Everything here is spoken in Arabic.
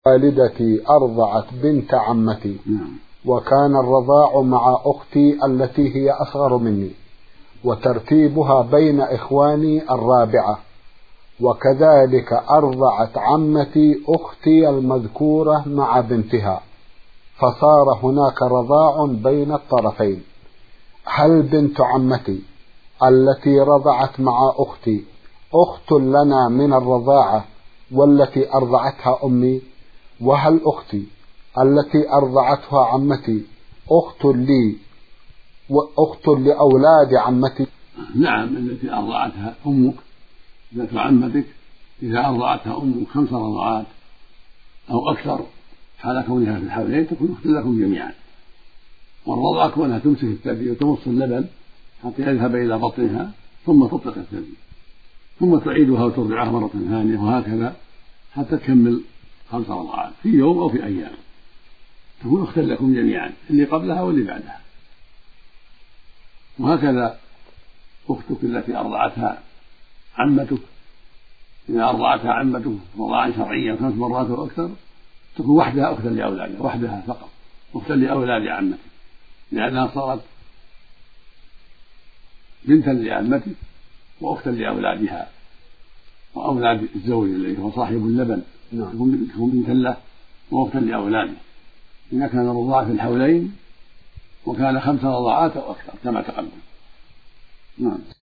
والدتي أرضعت بنت عمتي، وكان الرضاع مع أختي التي هي أصغر مني، وترتيبها بين إخواني الرابعة، وكذلك أرضعت عمتي أختي المذكورة مع بنتها، فصار هناك رضاع بين الطرفين. هل بنت عمتي التي رضعت مع أختي أخت لنا من الرضاعة والتي أرضعتها أمي؟ وهل أختي التي أرضعتها عمتي أخت لي وأخت لأولاد عمتي؟ نعم، التي أرضعتها أمك ذات عمتك إذا أرضعتها أمك 5 رضعات أو أكثر حال كونها في الحولين تكون أخت لكم جميعا. والرضع كونها تمسك الثدي وتمص اللبن حتى يذهب إلى بطنها ثم تطلق الثدي، ثم تعيدها وترضعها مرة ثانية، وهكذا حتى تكمل 5 رضعات في يوم أو في أيام، تكون أختا لكم جميعا، اللي قبلها واللي بعدها. وهكذا أختك التي أرضعتها عمتك إذا أرضعتها عمتك رضاعا شرعيا 5 مرات أو أكثر تكون وحدها أختا لأولادها، وحدها فقط أختا لأولاد عمتك، لأنها صارت بنتا لعمتك وأختا لأولادها وأولاد الزوج الذي هو صاحب اللبن، تكون بنتا له وأختا لأولاده إذا كان الرضاع في الحولين وكان 5 رضعات أو أكثر كما تقدم. نعم.